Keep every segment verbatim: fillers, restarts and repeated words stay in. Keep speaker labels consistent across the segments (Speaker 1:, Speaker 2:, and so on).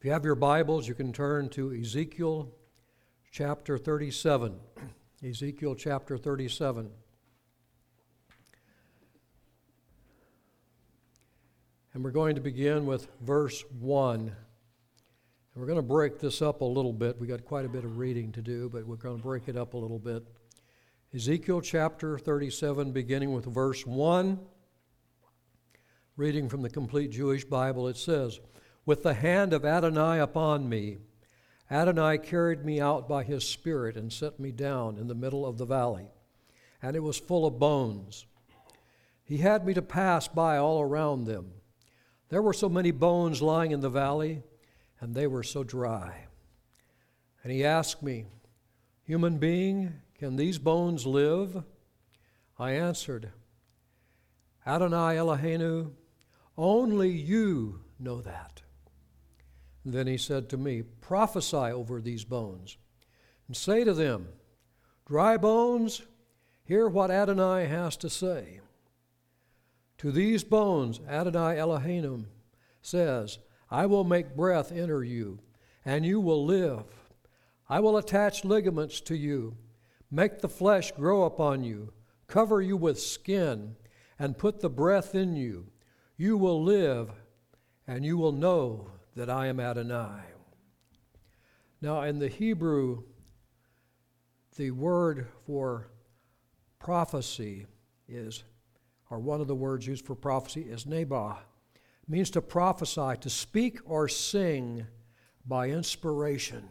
Speaker 1: If you have your Bibles, you can turn to Ezekiel chapter thirty-seven. Ezekiel chapter thirty-seven. And we're going to begin with verse one. And we're going to break this up a little bit. We got quite a bit of reading to do, but we're going to break it up a little bit. Ezekiel chapter thirty-seven, beginning with verse one. Reading from the Complete Jewish Bible, it says, "With the hand of Adonai upon me, Adonai carried me out by his Spirit and set me down in the middle of the valley, and it was full of bones. He had me to pass by all around them. There were so many bones lying in the valley, and they were so dry. And he asked me, 'Human being, can these bones live?' I answered, 'Adonai Eloheinu, only you know that.' Then he said to me, 'Prophesy over these bones, and say to them, dry bones, hear what Adonai has to say. To these bones, Adonai Eloheinu says, I will make breath enter you, and you will live. I will attach ligaments to you, make the flesh grow upon you, cover you with skin, and put the breath in you. You will live, and you will know that I am Adonai.'" Now, in the Hebrew, the word for prophecy is, or one of the words used for prophecy is nebah. It means to prophesy, to speak or sing by inspiration.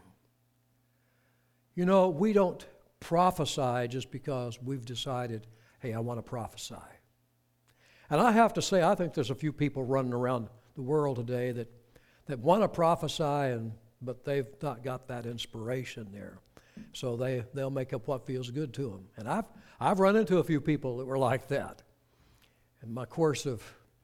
Speaker 1: You know, we don't prophesy just because we've decided, hey, I want to prophesy. And I have to say, I think there's a few people running around the world today that that want to prophesy, and but they've not got that inspiration there. So they, they'll make up what feels good to them. And I've, I've run into a few people that were like that in my course of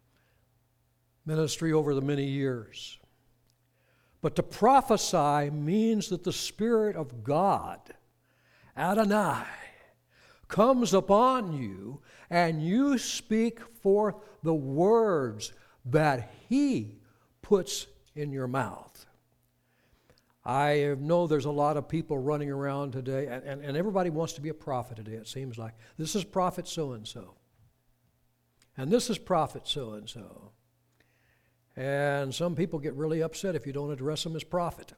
Speaker 1: ministry over the many years. But to prophesy means that the Spirit of God, Adonai, comes upon you, and you speak forth the words that He puts in your mouth. I know there's a lot of people running around today, and, and, and everybody wants to be a prophet today, it seems like. This is prophet so-and-so. And this is prophet so-and-so. And some people get really upset if you don't address them as prophet.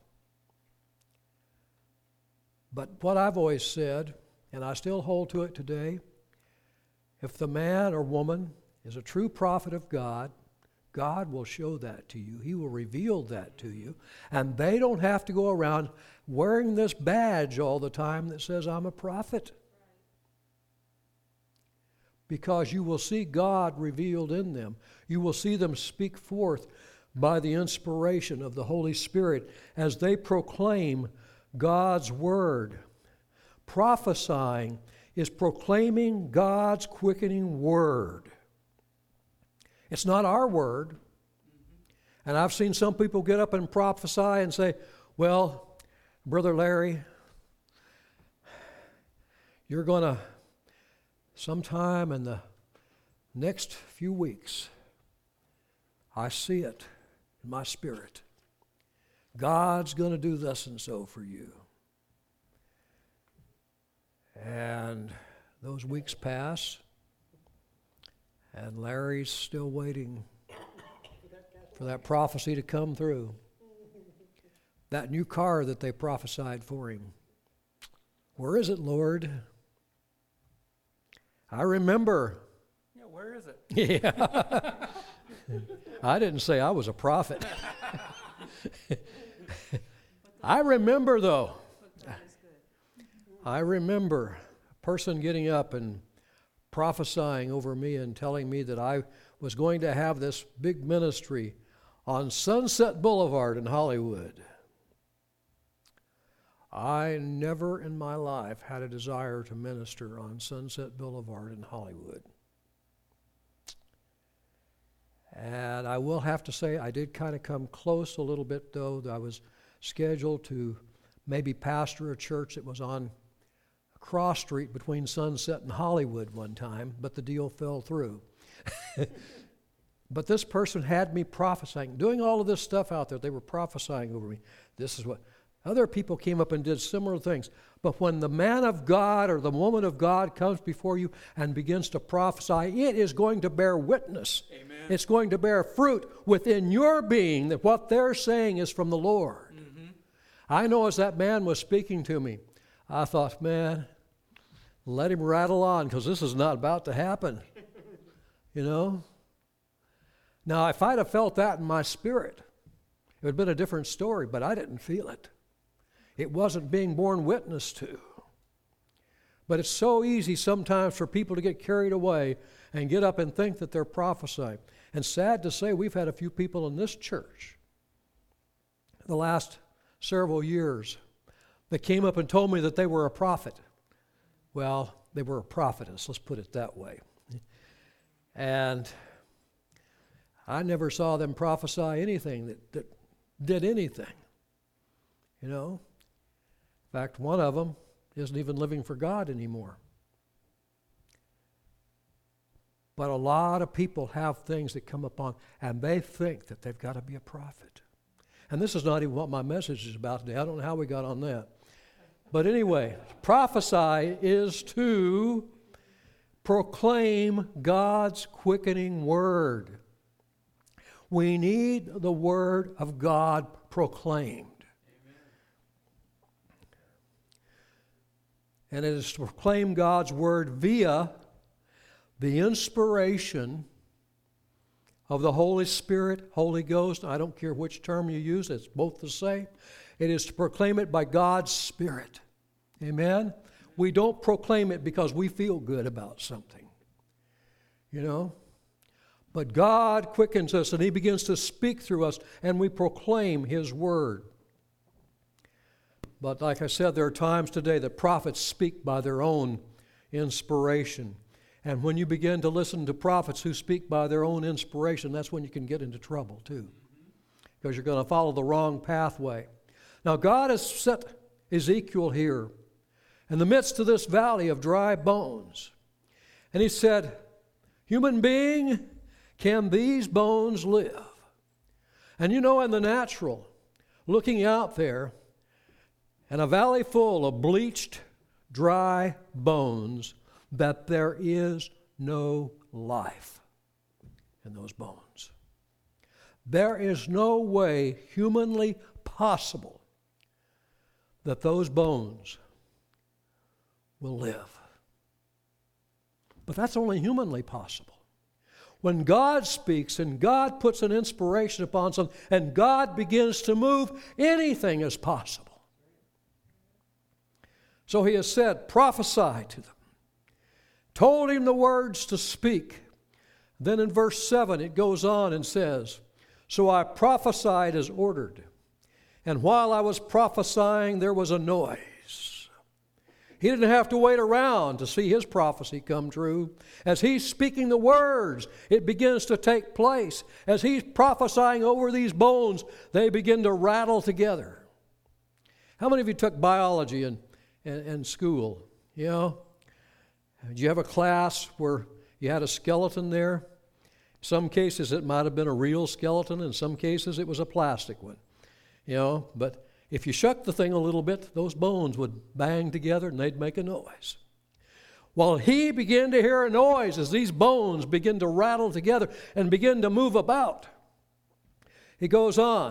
Speaker 1: But what I've always said, and I still hold to it today, if the man or woman is a true prophet of God, God will show that to you. He will reveal that to you. And they don't have to go around wearing this badge all the time that says, I'm a prophet. Because you will see God revealed in them. You will see them speak forth by the inspiration of the Holy Spirit as they proclaim God's word. Prophesying is proclaiming God's quickening word. It's not our word. And I've seen some people get up and prophesy and say, well, Brother Larry, you're going to, sometime in the next few weeks, I see it in my spirit. God's going to do this and so for you. And those weeks pass, and Larry's still waiting for that prophecy to come through. That new car that they prophesied for him. Where is it, Lord? I remember.
Speaker 2: Yeah, where is it?
Speaker 1: Yeah. I didn't say I was a prophet. I remember, though. I remember a person getting up and prophesying over me and telling me that I was going to have this big ministry on Sunset Boulevard in Hollywood. I never in my life had a desire to minister on Sunset Boulevard in Hollywood. And I will have to say I did kind of come close a little bit, though. I was scheduled to maybe pastor a church that was on a cross street between Sunset and Hollywood one time, but the deal fell through. But this person had me prophesying, doing all of this stuff out there. They were prophesying over me. This is what other people came up and did similar things. But when the man of God or the woman of God comes before you and begins to prophesy, it is going to bear witness.
Speaker 2: Amen.
Speaker 1: It's going to bear fruit within your being that what they're saying is from the Lord. Mm-hmm. I know as that man was speaking to me, I thought, man, let him rattle on because this is not about to happen. You know? Now, if I'd have felt that in my spirit, it would have been a different story, but I didn't feel it. It wasn't being borne witness to. But it's so easy sometimes for people to get carried away and get up and think that they're prophesying. And sad to say, we've had a few people in this church the last several years that came up and told me that they were a prophet. Well, they were a prophetess, let's put it that way. And I never saw them prophesy anything that, that did anything, you know. In fact, one of them isn't even living for God anymore. But a lot of people have things that come upon, and they think that they've got to be a prophet. And this is not even what my message is about today. I don't know how we got on that. But anyway, prophesy is to proclaim God's quickening word. We need the word of God proclaimed. And it is to proclaim God's word via the inspiration of the Holy Spirit, Holy Ghost. I don't care which term you use, it's both the same. It is to proclaim it by God's Spirit. Amen? We don't proclaim it because we feel good about something. You know? But God quickens us and He begins to speak through us and we proclaim His word. But like I said, there are times today that prophets speak by their own inspiration. And when you begin to listen to prophets who speak by their own inspiration, that's when you can get into trouble too. Because you're going to follow the wrong pathway. Now God has set Ezekiel here in the midst of this valley of dry bones. And He said, human being, can these bones live? And you know, in the natural, looking out there, and a valley full of bleached, dry bones, that there is no life in those bones. There is no way humanly possible that those bones will live. But that's only humanly possible. When God speaks and God puts an inspiration upon something and God begins to move, anything is possible. So He has said, prophesy to them. Told him the words to speak. Then in verse seven it goes on and says, so I prophesied as ordered. And while I was prophesying, there was a noise. He didn't have to wait around to see his prophecy come true. As he's speaking the words, it begins to take place. As he's prophesying over these bones, they begin to rattle together. How many of you took biology in, in, in school? You know? Did you have a class where you had a skeleton there? In some cases it might have been a real skeleton. In some cases it was a plastic one. You know, but if you shook the thing a little bit, those bones would bang together and they'd make a noise. Well, he began to hear a noise as these bones begin to rattle together and begin to move about. He goes on.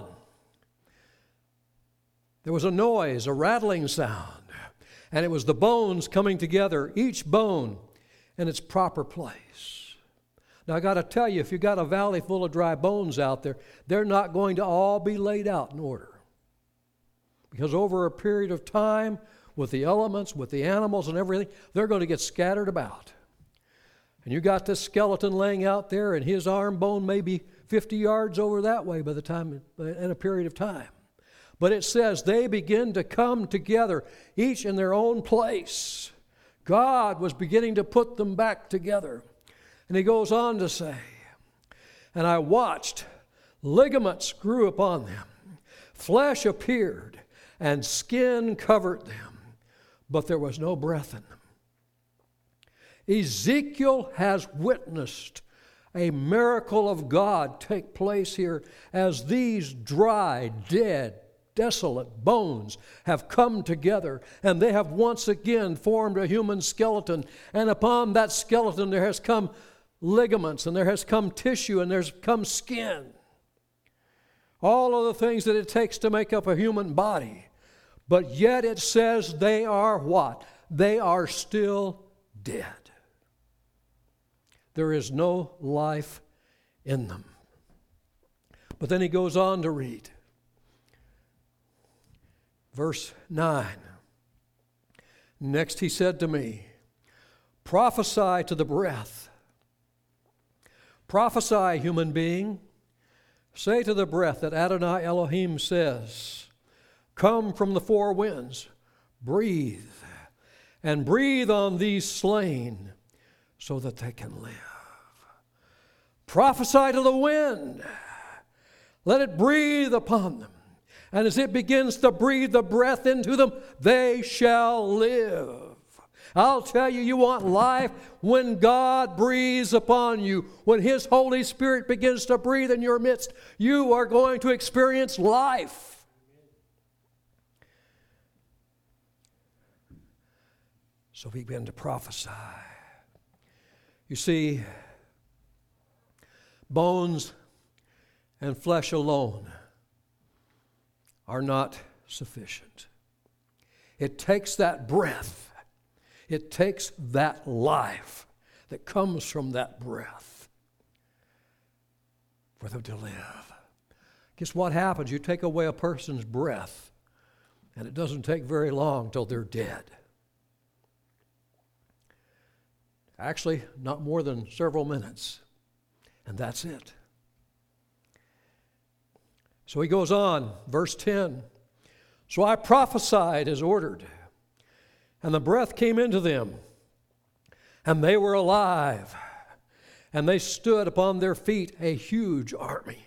Speaker 1: There was a noise, a rattling sound, and it was the bones coming together, each bone in its proper place. Now, I got to tell you, if you've got a valley full of dry bones out there, they're not going to all be laid out in order. Because over a period of time, with the elements, with the animals and everything, they're going to get scattered about. And you got this skeleton laying out there, and his arm bone may be fifty yards over that way by the time, in a period of time. But it says they begin to come together, each in their own place. God was beginning to put them back together. And he goes on to say, and I watched, ligaments grew upon them, flesh appeared, and skin covered them, but there was no breath in them. Ezekiel has witnessed a miracle of God take place here as these dry, dead, desolate bones have come together, and they have once again formed a human skeleton. And upon that skeleton there has come ligaments, and there has come tissue, and there's come skin. All of the things that it takes to make up a human body. But yet it says they are what? They are still dead. There is no life in them. But then he goes on to read. Verse nine. Next he said to me, prophesy to the breath. Prophesy, human being. Say to the breath that Adonai Elohim says, come from the four winds, breathe, and breathe on these slain so that they can live. Prophesy to the wind. Let it breathe upon them. And as it begins to breathe the breath into them, they shall live. I'll tell you, you want life when God breathes upon you. When His Holy Spirit begins to breathe in your midst, you are going to experience life. So he began to prophesy. You see, bones and flesh alone are not sufficient. It takes that breath, it takes that life that comes from that breath for them to live. Guess what happens? You take away a person's breath, and it doesn't take very long till they're dead. Actually, not more than several minutes, and that's it. So he goes on, verse ten. So I prophesied as ordered, and the breath came into them, and they were alive, and they stood upon their feet, a huge army.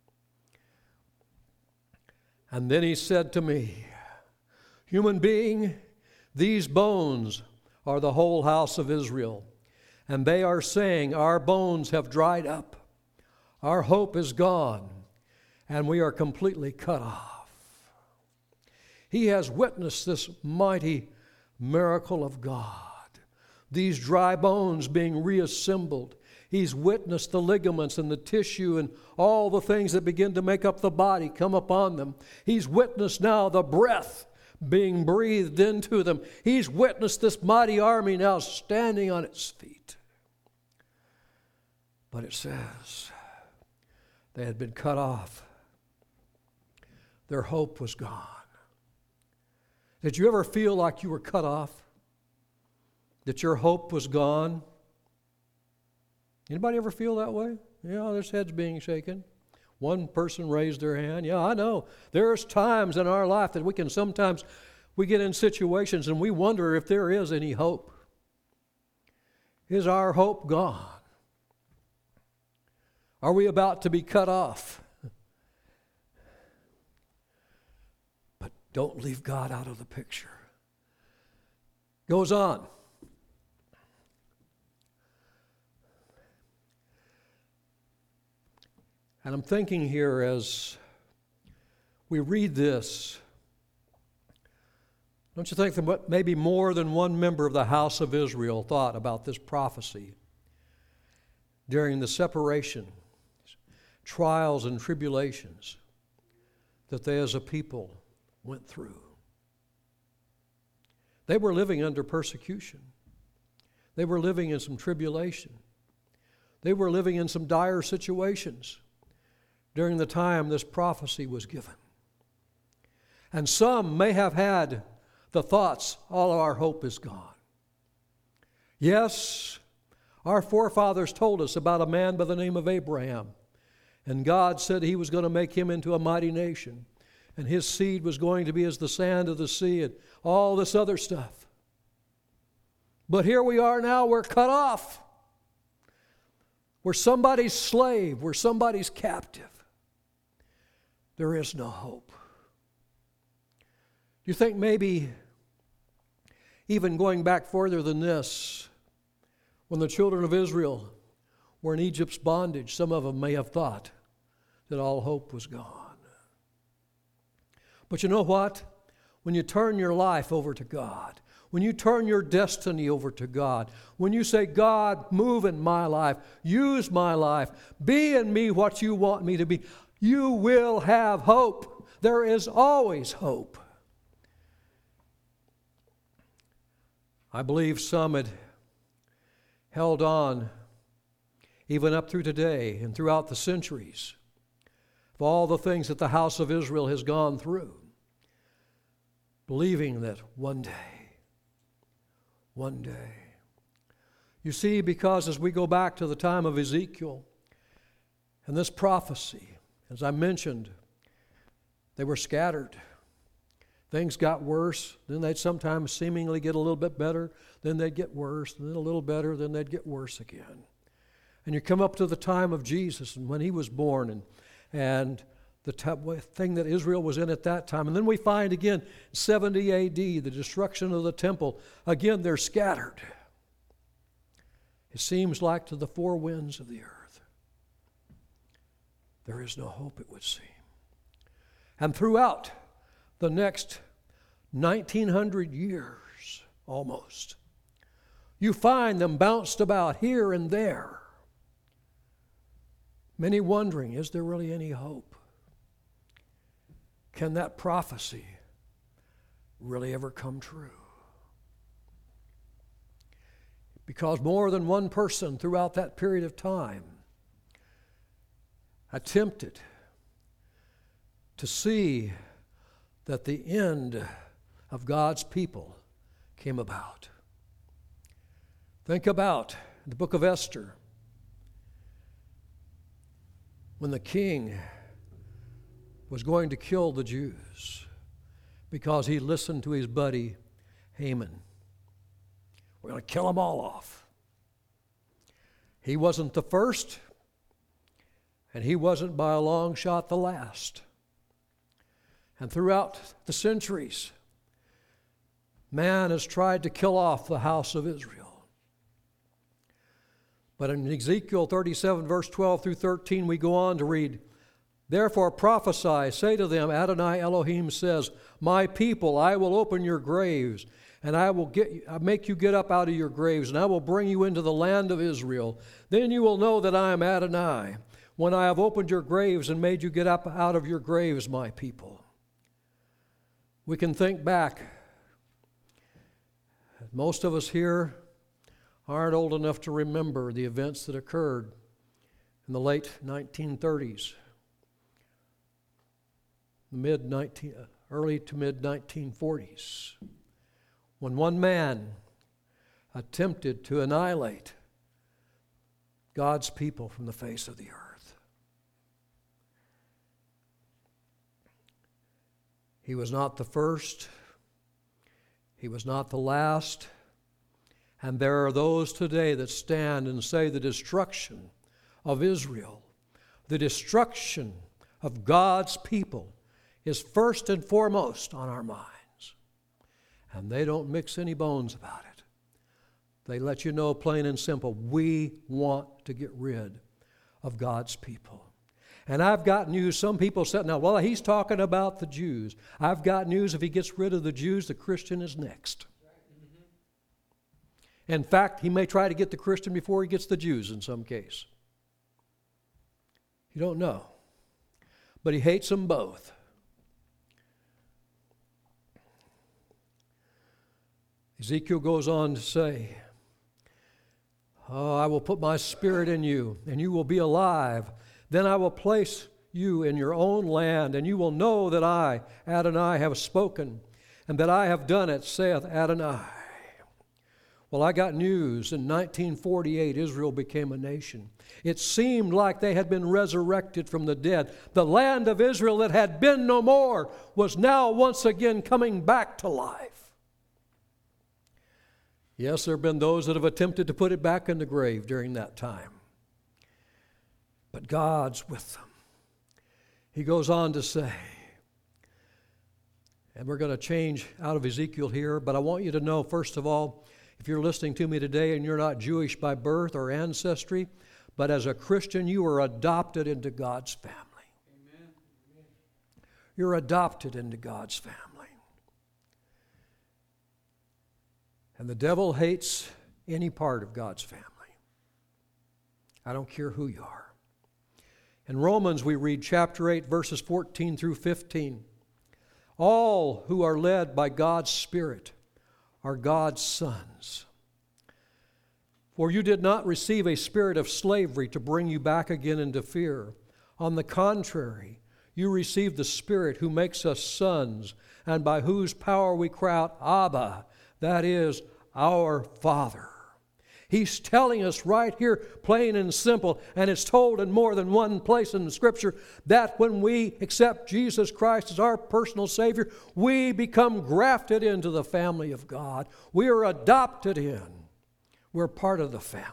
Speaker 1: And then he said to me, human being, these bones are the whole house of Israel, and they are saying, our bones have dried up, our hope is gone, and we are completely cut off. He has witnessed this mighty miracle of God, these dry bones being reassembled. He's witnessed the ligaments and the tissue and all the things that begin to make up the body come upon them. He's witnessed now the breath being breathed into them. He's witnessed this mighty army now standing on its feet. But it says they had been cut off. Their hope was gone. Did you ever feel like you were cut off? That your hope was gone? Anybody ever feel that way? Yeah, there's heads being shaken. One person raised their hand. Yeah, I know. There's times in our life that we can sometimes, we get in situations and we wonder if there is any hope. Is our hope gone? Are we about to be cut off? But don't leave God out of the picture. Goes on. And I'm thinking here as we read this, don't you think that maybe more than one member of the house of Israel thought about this prophecy during the separation, trials and tribulations that they as a people went through? They were living under persecution. They were living in some tribulation. They were living in some dire situations during the time this prophecy was given. And some may have had the thoughts, all of our hope is gone. Yes, our forefathers told us about a man by the name of Abraham. And God said he was going to make him into a mighty nation. And his seed was going to be as the sand of the sea and all this other stuff. But here we are now, we're cut off. We're somebody's slave. We're somebody's captive. There is no hope. Do you think maybe, even going back further than this, when the children of Israel were in Egypt's bondage, some of them may have thought that all hope was gone. But you know what? When you turn your life over to God, when you turn your destiny over to God, when you say, God, move in my life, use my life, be in me what you want me to be, you will have hope. There is always hope. I believe some had held on even up through today and throughout the centuries of all the things that the house of Israel has gone through, believing that one day, one day. You see, because as we go back to the time of Ezekiel and this prophecy, as I mentioned, they were scattered. Things got worse, then they'd sometimes seemingly get a little bit better, then they'd get worse, then a little better, then they'd get worse again. And you come up to the time of Jesus and when he was born and, and the t- thing that Israel was in at that time. And then we find again, seventy A D, the destruction of the temple. Again, they're scattered. It seems like to the four winds of the earth, there is no hope, it would seem. And throughout the next nineteen hundred years, almost, you find them bounced about here and there. Many wondering, is there really any hope? Can that prophecy really ever come true? Because more than one person throughout that period of time attempted to see that the end of God's people came about. Think about the book of Esther, when the king was going to kill the Jews because he listened to his buddy Haman. We're going to kill them all off. He wasn't the first, and he wasn't by a long shot the last. And throughout the centuries, man has tried to kill off the house of Israel. But in Ezekiel thirty-seven, verse twelve through thirteen, we go on to read, therefore prophesy, say to them, Adonai Elohim says, my people, I will open your graves, and I will get, make you get up out of your graves, and I will bring you into the land of Israel. Then you will know that I am Adonai, when I have opened your graves and made you get up out of your graves, my people. We can think back. Most of us here aren't old enough to remember the events that occurred in the late nineteen thirties, mid nineteen, early to mid nineteen forties, when one man attempted to annihilate God's people from the face of the earth. He was not the first. He was not the last. And there are those today that stand and say the destruction of Israel, the destruction of God's people is first and foremost on our minds. And they don't mix any bones about it. They let you know plain and simple, we want to get rid of God's people. And I've got news. Some people said, now, well, he's talking about the Jews. I've got news. If he gets rid of the Jews, the Christian is next. In fact, he may try to get the Christian before he gets the Jews in some case. You don't know. But he hates them both. Ezekiel goes on to say, oh, I will put my spirit in you, and you will be alive. Then I will place you in your own land, and you will know that I, Adonai, have spoken, and that I have done it, saith Adonai. Well, I got news. In nineteen forty-eight, Israel became a nation. It seemed like they had been resurrected from the dead. The land of Israel that had been no more was now once again coming back to life. Yes, there have been those that have attempted to put it back in the grave during that time. But God's with them. He goes on to say, and we're going to change out of Ezekiel here, but I want you to know, first of all, if you're listening to me today and you're not Jewish by birth or ancestry, but as a Christian, you are adopted into God's family. Amen. You're adopted into God's family. And the devil hates any part of God's family. I don't care who you are. In Romans, we read chapter eight, verses fourteen through fifteen. All who are led by God's Spirit are God's sons. For you did not receive a spirit of slavery to bring you back again into fear. On the contrary, you received the Spirit who makes us sons, and by whose power we cry out, Abba, that is, our Father. He's telling us right here, plain and simple, and it's told in more than one place in the Scripture, that when we accept Jesus Christ as our personal Savior, we become grafted into the family of God. We are adopted in. We're part of the family.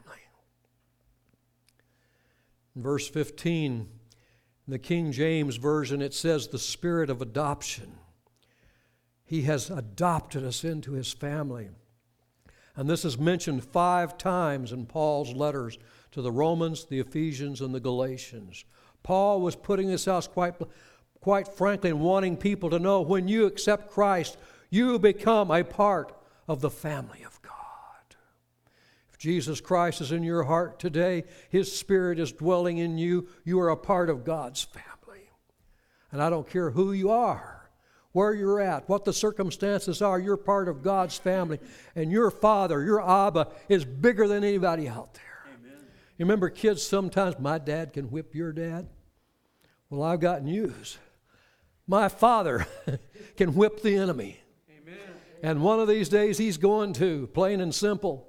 Speaker 1: In verse fifteen, in the King James Version, it says, the Spirit of adoption. He has adopted us into His family. And this is mentioned five times in Paul's letters to the Romans, the Ephesians, and the Galatians. Paul was putting this out quite, quite frankly and wanting people to know when you accept Christ, you become a part of the family of God. If Jesus Christ is in your heart today, His Spirit is dwelling in you, you are a part of God's family. And I don't care who you are, where you're at, what the circumstances are, you're part of God's family. And your Father, your Abba, is bigger than anybody out there. Amen. You remember kids sometimes, my dad can whip your dad. Well, I've got news. My Father can whip the enemy. Amen. And one of these days He's going to, plain and simple.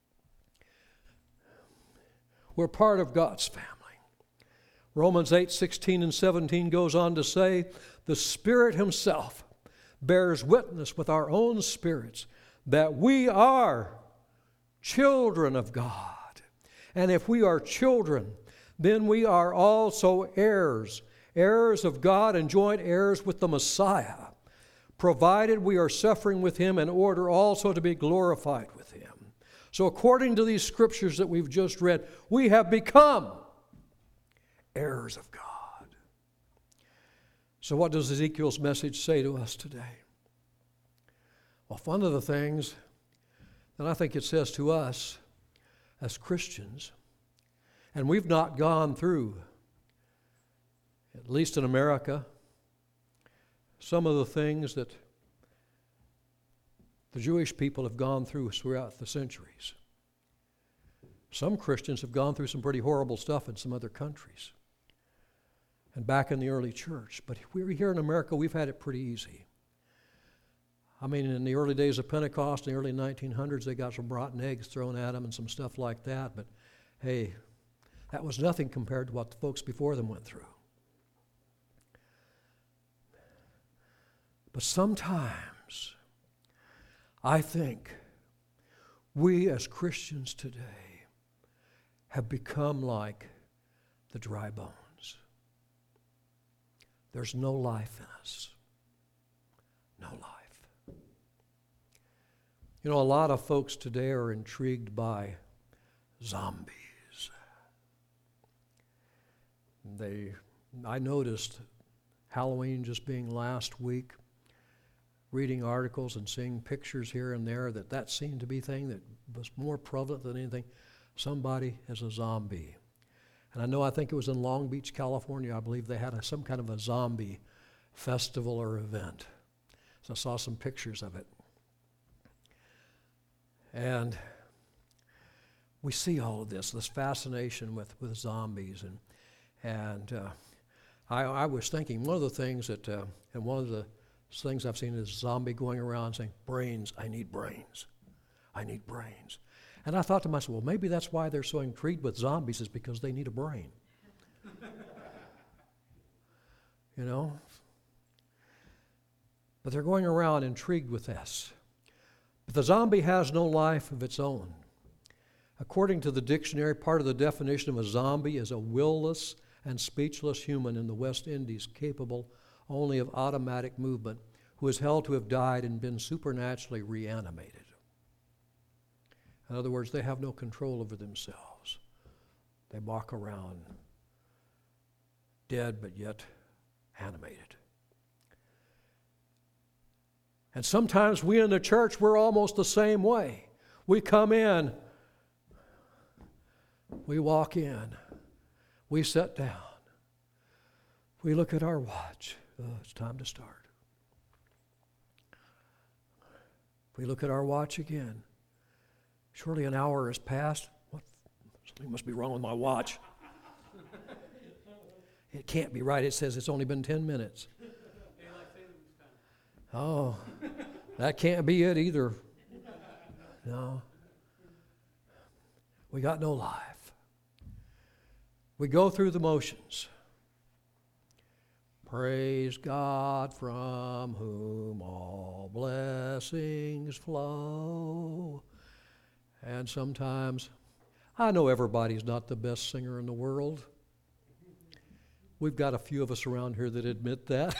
Speaker 1: We're part of God's family. Romans eight, sixteen and seventeen goes on to say, the Spirit Himself bears witness with our own spirits that we are children of God. And if we are children, then we are also heirs, heirs of God and joint heirs with the Messiah, provided we are suffering with Him in order also to be glorified with Him. So according to these scriptures that we've just read, we have become heirs of God. So what does Ezekiel's message say to us today? Well, one of the things that I think it says to us as Christians, and we've not gone through, at least in America, some of the things that the Jewish people have gone through throughout the centuries. Some Christians have gone through some pretty horrible stuff in some other countries and back in the early church. But we're here in America, we've had it pretty easy. I mean, in the early days of Pentecost, in the early nineteen hundreds, they got some rotten eggs thrown at them and some stuff like that. But hey, that was nothing compared to what the folks before them went through. But sometimes, I think we as Christians today have become like the dry bones. There's no life in us. No life. You know, a lot of folks today are intrigued by zombies. They, I noticed Halloween just being last week, reading articles and seeing pictures here and there, that that seemed to be a thing that was more prevalent than anything. Somebody is a zombie. And I know, I think it was in Long Beach, California, I believe they had a, some kind of a zombie festival or event. So I saw some pictures of it. And we see all of this, this fascination with, with zombies. And, and uh, I, I was thinking, one of the things that, uh, and one of the things I've seen is a zombie going around saying, brains, I need brains. I need brains. And I thought to myself, well, maybe that's why they're so intrigued with zombies, is because they need a brain. You know? But they're going around intrigued with this. But the zombie has no life of its own. According to the dictionary, part of the definition of a zombie is a will-less and speechless human in the West Indies capable only of automatic movement, who is held to have died and been supernaturally reanimated. In other words, they have no control over themselves. They walk around dead but yet animated. And sometimes we in the church, we're almost the same way. We come in, we walk in, we sit down, we look at our watch. Oh, it's time to start. We look at our watch again. Surely an hour has passed. What? Something must be wrong with my watch. It can't be right. It says it's only been ten minutes. Oh, that can't be it either. No. We got no life. We go through the motions. Praise God from whom all blessings flow. And sometimes, I know everybody's not the best singer in the world. We've got a few of us around here that admit that.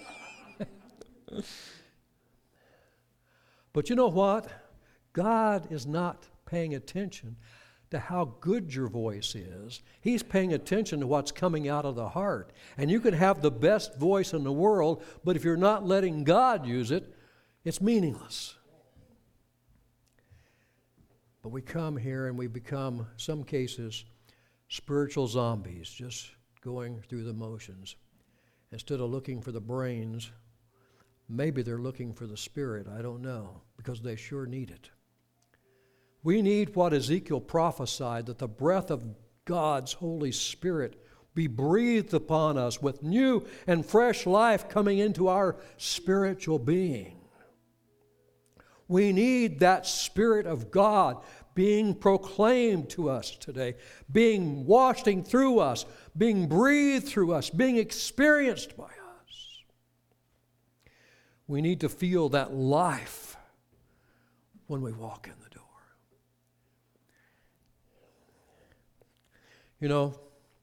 Speaker 1: But you know what? God is not paying attention to how good your voice is. He's paying attention to what's coming out of the heart. And you can have the best voice in the world, but if you're not letting God use it, it's meaningless. But we come here and we become, some cases, spiritual zombies, just going through the motions. Instead of looking for the brains, maybe they're looking for the spirit, I don't know, because they sure need it. We need what Ezekiel prophesied, that the breath of God's Holy Spirit be breathed upon us with new and fresh life coming into our spiritual being. We need that Spirit of God being proclaimed to us today, being washing through us, being breathed through us, being experienced by us. We need to feel that life when we walk in the door. You know,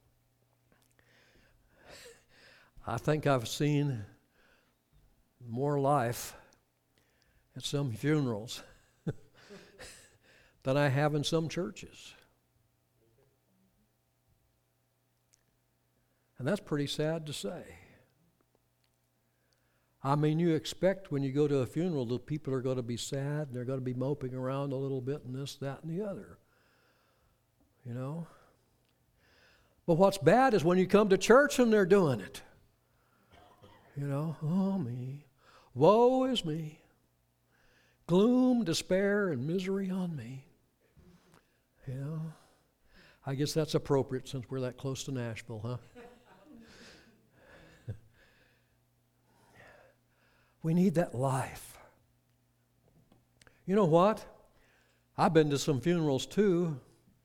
Speaker 1: I think I've seen more life at some funerals than I have in some churches. And that's pretty sad to say. I mean, you expect when you go to a funeral that people are going to be sad and they're going to be moping around a little bit and this, that, and the other. You know? But what's bad is when you come to church and they're doing it. You know, oh me, woe is me. Gloom, despair, and misery on me. You know, I guess that's appropriate since we're that close to Nashville, huh? We need that life. You know what? I've been to some funerals too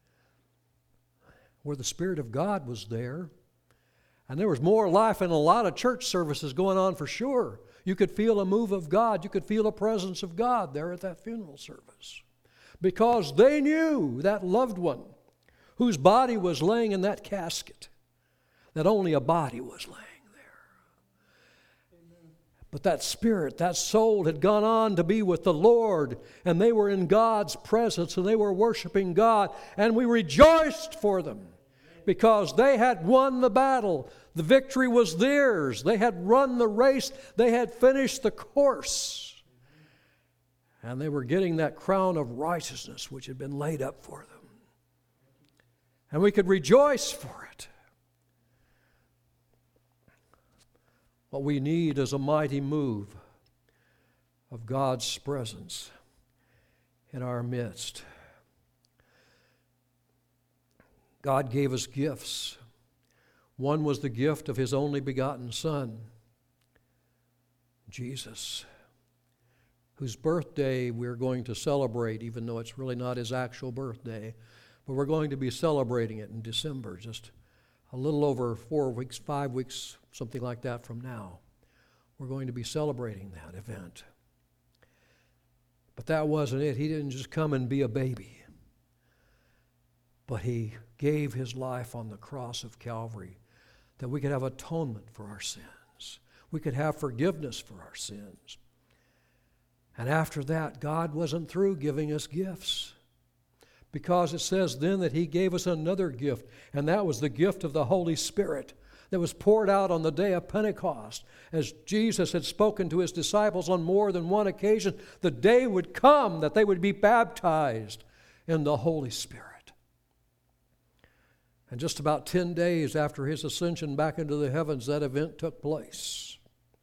Speaker 1: where the Spirit of God was there. And there was more life in a lot of church services going on for sure. You could feel a move of God. You could feel the presence of God there at that funeral service. Because they knew that loved one whose body was laying in that casket, that only a body was laying there. Amen. But that spirit, that soul had gone on to be with the Lord, and they were in God's presence, and they were worshiping God, and we rejoiced for them because they had won the battle. The victory was theirs. They had run the race. They had finished the course. And they were getting that crown of righteousness which had been laid up for them. And we could rejoice for it. What we need is a mighty move of God's presence in our midst. God gave us gifts. One was the gift of His only begotten Son, Jesus, whose birthday we're going to celebrate, even though it's really not His actual birthday. But we're going to be celebrating it in December, just a little over four weeks, five weeks, something like that from now. We're going to be celebrating that event. But that wasn't it. He didn't just come and be a baby. But He gave His life on the cross of Calvary that we could have atonement for our sins. We could have forgiveness for our sins. And after that, God wasn't through giving us gifts. because it says then that he gave us another gift, and that was the gift of the Holy Spirit that was poured out on the day of Pentecost. As Jesus had spoken to his disciples on more than one occasion, the day would come that they would be baptized in the Holy Spirit. And just about ten days after his ascension back into the heavens, that event took place.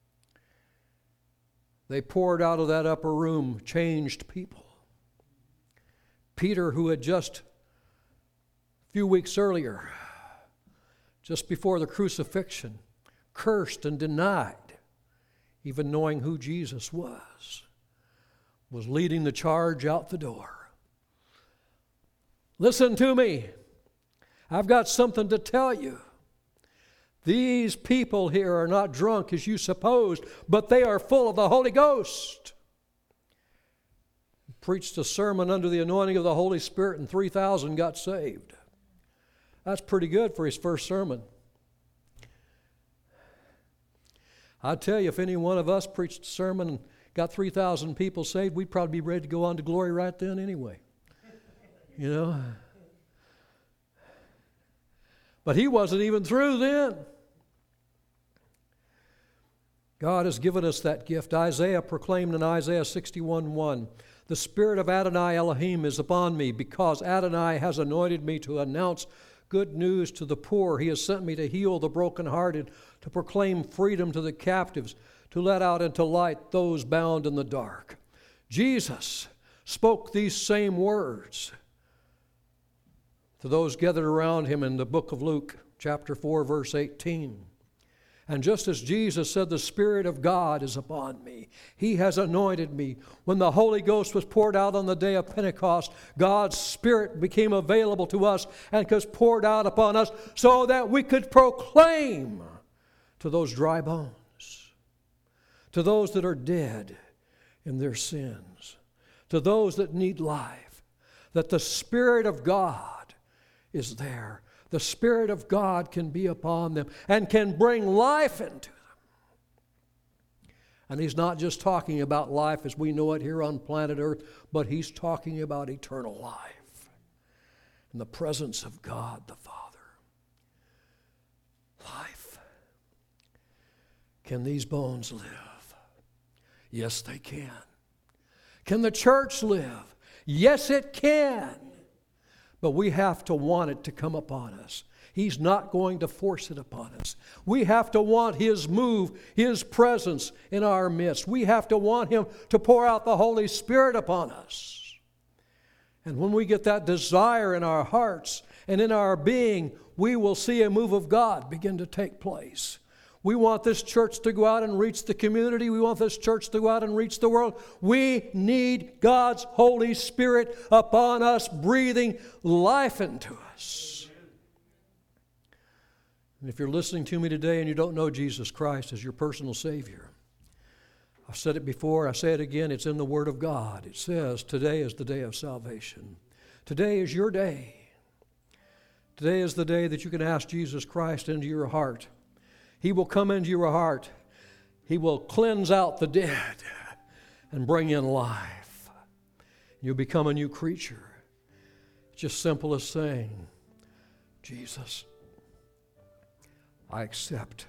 Speaker 1: They poured out of that upper room changed people. Peter, who had just a few weeks earlier, just before the crucifixion, cursed and denied, even knowing who Jesus was, was leading the charge out the door. Listen to me. I've got something to tell you. These people here are not drunk as you supposed, but they are full of the Holy Ghost. He preached a sermon under the anointing of the Holy Spirit, and three thousand got saved. That's pretty good for his first sermon. I tell you, if any one of us preached a sermon and got three thousand people saved, we'd probably be ready to go on to glory right then anyway. You know? But he wasn't even through then. God has given us that gift. Isaiah proclaimed in Isaiah sixty-one one, "The Spirit of Adonai Elohim is upon me, because Adonai has anointed me to announce good news to the poor. He has sent me to heal the brokenhearted, to proclaim freedom to the captives, to let out into light those bound in the dark." Jesus spoke these same words to those gathered around him in the book of Luke, chapter four, verse eighteen. And just as Jesus said, "The Spirit of God is upon me. He has anointed me." When the Holy Ghost was poured out on the day of Pentecost, God's Spirit became available to us and was poured out upon us so that we could proclaim to those dry bones, to those that are dead in their sins, to those that need life, that the Spirit of God is there. The Spirit of God can be upon them and can bring life into them. And he's not just talking about life as we know it here on planet Earth, but he's talking about eternal life in the presence of God the Father. Life. Can these bones live? Yes, they can. Can the church live? Yes, it can. But we have to want it to come upon us. He's not going to force it upon us. We have to want His move, His presence in our midst. We have to want Him to pour out the Holy Spirit upon us. And when we get that desire in our hearts and in our being, we will see a move of God begin to take place. We want this church to go out and reach the community. We want this church to go out and reach the world. We need God's Holy Spirit upon us, breathing life into us. And if you're listening to me today and you don't know Jesus Christ as your personal Savior, I've said it before, I say it again, it's in the Word of God. It says, today is the day of salvation. Today is your day. Today is the day that you can ask Jesus Christ into your heart. He will come into your heart. He will cleanse out the dead and bring in life. You'll become a new creature. It's just simple as saying, Jesus, I accept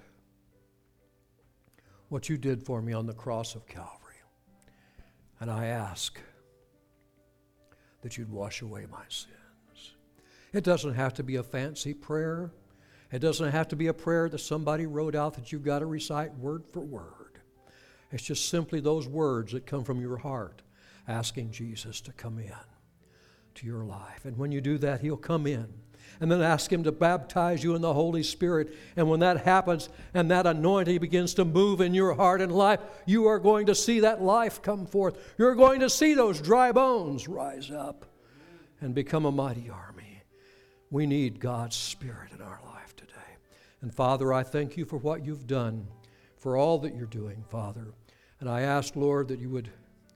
Speaker 1: what you did for me on the cross of Calvary. And I ask that you'd wash away my sins. It doesn't have to be a fancy prayer. It doesn't have to be a prayer that somebody wrote out that you've got to recite word for word. It's just simply those words that come from your heart, asking Jesus to come in to your life. And when you do that, He'll come in. And then ask Him to baptize you in the Holy Spirit. And when that happens and that anointing begins to move in your heart and life, you are going to see that life come forth. You're going to see those dry bones rise up and become a mighty army. We need God's Spirit in our life. And Father, I thank you for what you've done, for all that you're doing, Father. And I ask, Lord, that you would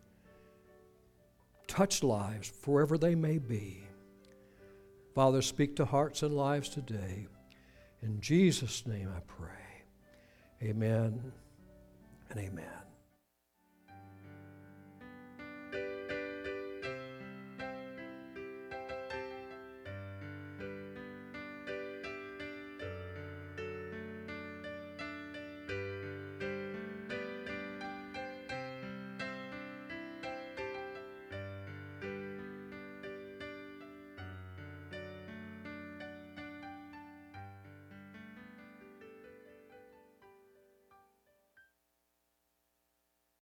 Speaker 1: touch lives wherever they may be. Father, speak to hearts and lives today. In Jesus' name I pray. Amen and amen.